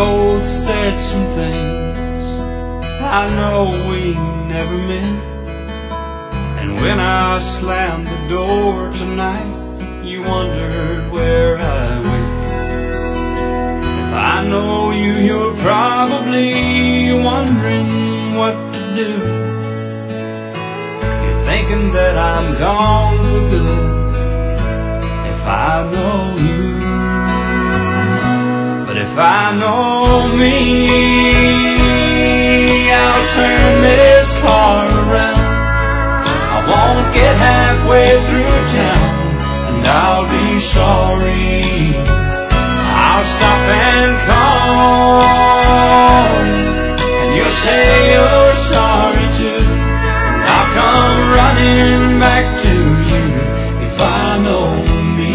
both said some things I know we never meant. And when I slammed the door tonight, you wondered where I went. If I know you, you're probably wondering what to do. You're thinking that I'm gone for good. If I know you, but if I know me, I'll turn this car around. I won't get halfway through town, and I'll be sorry. I'll stop and call, and you'll say you're sorry too, and I'll come running back to you if I know me.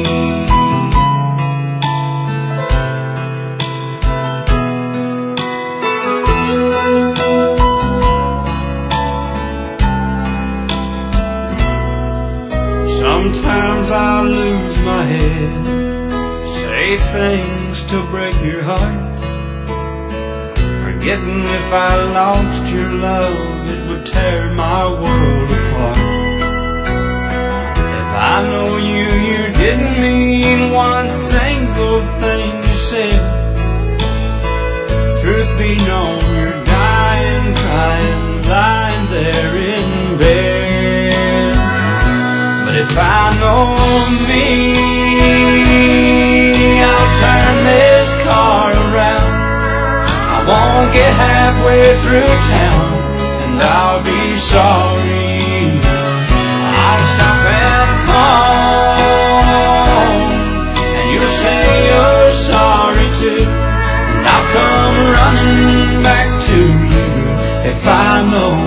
Sometimes I lose my head, say things to break your heart, forgetting if I lost your love, it would tear my world apart. If I know you, you didn't mean one single thing you said. Truth be known, you're dying, crying, lying there in bed. But if I know me, I'll turn this car around. I won't get halfway through town, and I'll be sorry. I'll stop and call, and you'll say you're sorry too, and I'll come running back to you if I know